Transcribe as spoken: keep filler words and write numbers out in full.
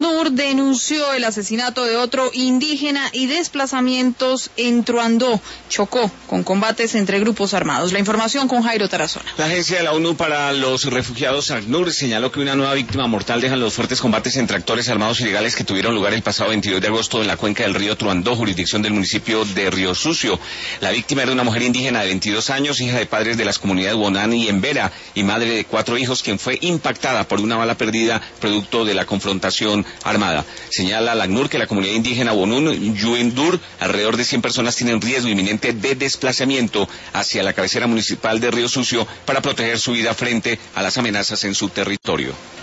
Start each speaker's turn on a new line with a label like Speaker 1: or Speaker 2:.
Speaker 1: ACNUR denunció el asesinato de otro indígena y desplazamientos en Truandó. Chocó con combates entre grupos armados. La información con Jairo Tarazona.
Speaker 2: La agencia de la ONU para los refugiados ACNUR señaló que una nueva víctima mortal dejan los fuertes combates entre actores armados ilegales que tuvieron lugar el pasado veintidós de agosto en la cuenca del río Truandó, jurisdicción del municipio de Río Sucio. La víctima era una mujer indígena de veintidós años, hija de padres de las comunidades Bonán y Embera, y madre de cuatro hijos, quien fue impactada por una bala perdida producto de la confrontación armada. Señala la ACNUR que la comunidad indígena Bonún Yuendur, alrededor de cien personas, tienen riesgo inminente de desplazamiento hacia la cabecera municipal de Río Sucio para proteger su vida frente a las amenazas en su territorio.